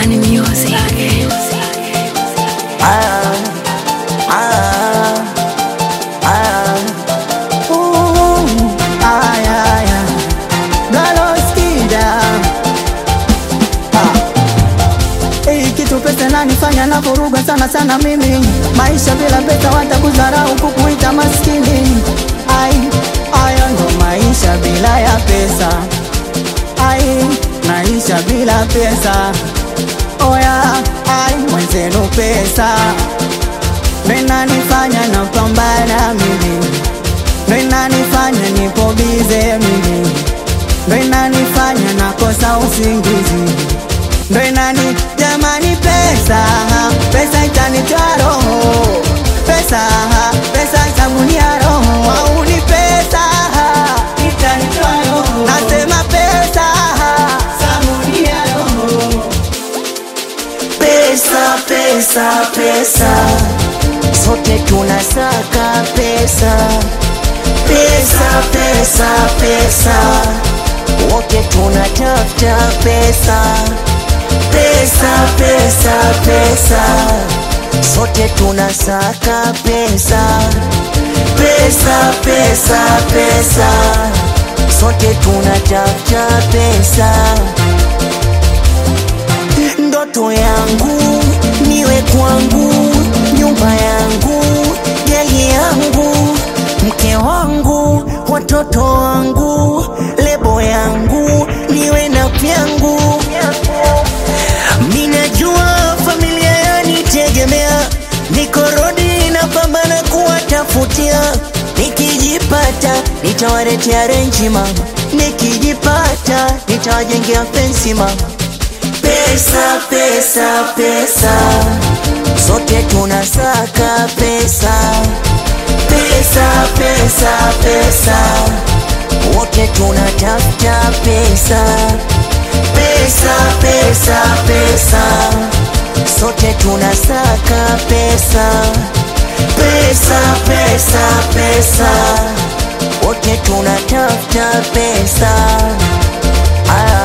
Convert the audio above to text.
Bunny Music. Kitu pesa nanifanya na vuruga sana mimi. Maisha bila pesa watakudharau kukuita maskini. Aya ndo maisha bila ya pesa. Maisha bila pesa. Oya, mwenzenu pesa ndo inanifanya napambana mimi, ndo inanifanya nipo bize mimi, ndo inanifanya nakosa usingizi, ndo jamani pesa itanitoa roho, pesa itabunia roho, au ni pesa itanitoa roho, nasema pesa sabunia roho. Pesa, sote tunasaka pesa, wote tunatafuta pesa, sote tunasaka pesa, sote tunatafuta pesa. Ndoto yangu niwe kwangu, nyumba yangu, gari yangu, mke wangu, watoto wangu, lebo yangu, niwe na vyangu. Minajua familia yanitegemea, niko rodi na pambana kuwatafutia. Nikijipata nitawaletea renji mama, nikijipata nitawajengea fensi mama. Pesa, sote tunasaka pesa, wote tunatafuta pesa, sote tunasaka pesa, wote tunatafuta pesa.